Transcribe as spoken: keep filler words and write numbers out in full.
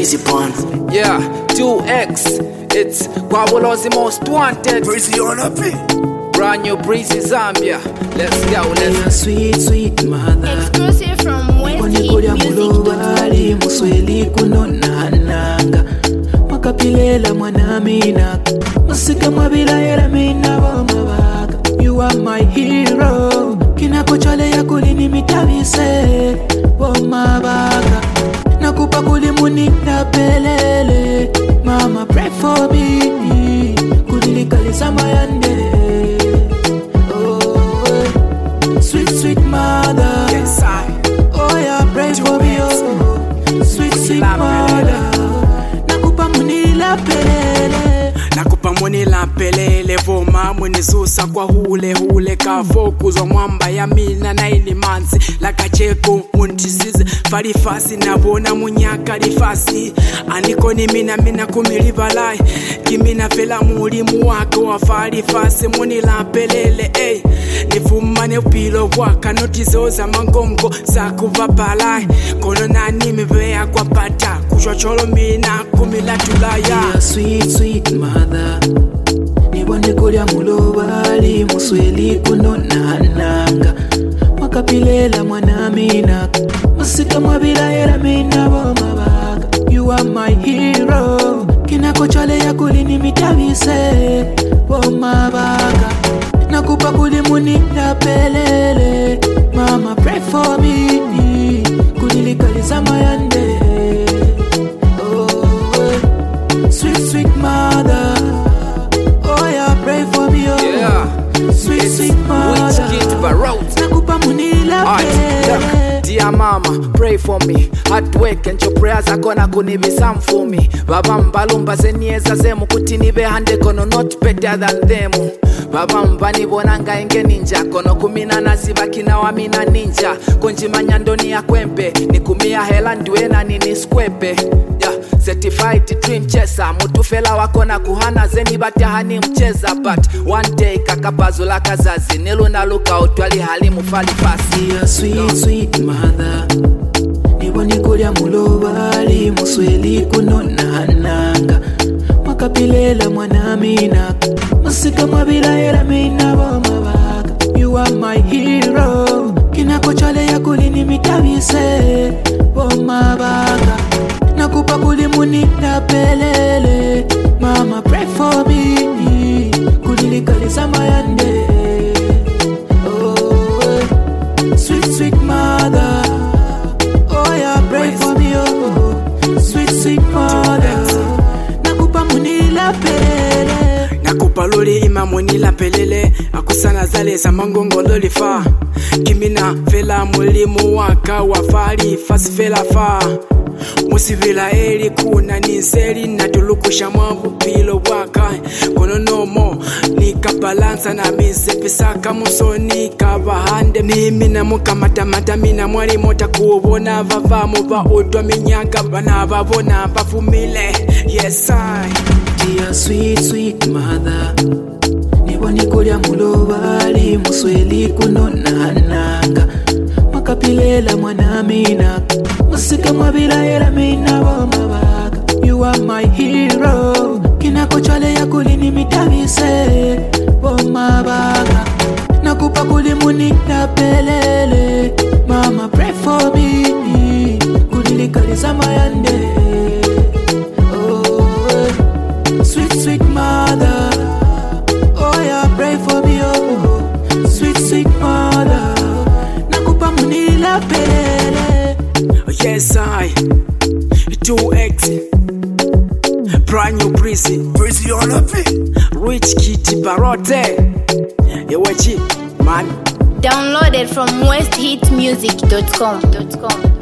Breezy Pond. Yeah, two X. It's Guavolo's the most wanted. Breezy on a beat. Brand new Breezy Zambia. Let's go, let's go. Sweet, sweet mother. Exclusive from West Heat Music. Musweli kunona nanga makapilela mwana mina musika mwabila era mina bomabaka. You are my hero. Kinakuchole ya kulini mitavise bomabaka. Nakupa kulimuni na pelele. Mama pray for me. Kulilikaliza mayande. Oh, sweet sweet mother. Yes, I. Oh yeah, pray for me. Oh, sweet sweet mother. Nakupa muni la pelele. Nakupa mwini la pelele. Voma mwini zusa kwa hule hule. Kafoku zo mwamba ya mina na ini manzi. Laka cheko muntisize. Farifasi na bona munyaka rifasi. Aniko ni mina mina kumilibalai. Kimina fela mulimu wako wa farifasi. Mwini la pelele ey. Nifuma ne upilo waka. Notizoza mangongo zaku vapalai. Kono nani mibea kwa pata. Kuchocholo mina kumila tulaya. Yeah, sweet sweet mother. Nibone kulya mulobali. Musweli kunona nanga makapilela mwana mina musika mwabila era mina bomabaka. You are my hero. Kinakuchole ya kulini mitavise bomabaka. Nakupa kulimuni la pelele. Mama pray for me. Kulilikaliza mayande. Oh, sweet sweet mother. Oh yeah, pray for me. Oh Yeah. sweet It's sweet mother. Witch Kid Barot. Nakupa muni la Alright, pelele. look, dear mama, pray for me. Hard work and your prayers are gonna kunibisa mfumi. Baba mbalumba zenieza zemu kuti nibe hande kono not better than them. Baba mbani bonanga inge ninja kono kumina nasiba kina wa mina ninja. Konjimanya ndoni ya kwempe ni kumia hela nduena nini skwepe. Yeah, certified dream chaser. Mutufela wako na kuhana zeni bati hani mcheza. But one day kakapazula kazazi nilu na luka utwali halimu fali fasi. Yeah, sweet sweet mother. Niboni kulya mulobali. Musweli kunona nanga makapilela mwana mina musika mwabila era mina bomabaka. You are my hero. Kinakuchole ya kulini mitavise bomabaka. Nakupa kulimuni la pelele. Mama pray for me. Kulilikaliza mayande. Oh, sweet sweet mother. Oh yeah, pray for me. Oh, sweet sweet mother. Nakupa muni la pelele. Nakupa loli ima mwini la pelele. Akusana zale za mangongo lolifa. Kimina fela mulimu waka wafari. Fasi fela fa. Musivila eli kuna nizeli. Natulukusha mwavu pilo waka. Kono nomo nika balansa na mise pisaka musoni kabahande. Mimi na muka matamata mina mwali mota kuobona. Vava muba udwa minyaka bana babona bafumile. Yes I. Dear sweet sweet mother. Niboni kulya mulobali. Musweli kunona nanga makapilela mwana mina musika mwabila era mina bomabaka. You are my hero. Kinakuchole ya kulini mitavise bomabaka. Nakupa kulimuni la pelele. Mama pray for me. Kulilikaliza mayande. Oh, sweet sweet mother. Oh yeah, pray for me. Oh, sweet sweet mother. Nakupa muni la pelele. Yes I. two X. Brand new Breezy. Breezy on a beat. Rich Kid Barot. Yewechi man. Downloaded from west heat music dot com.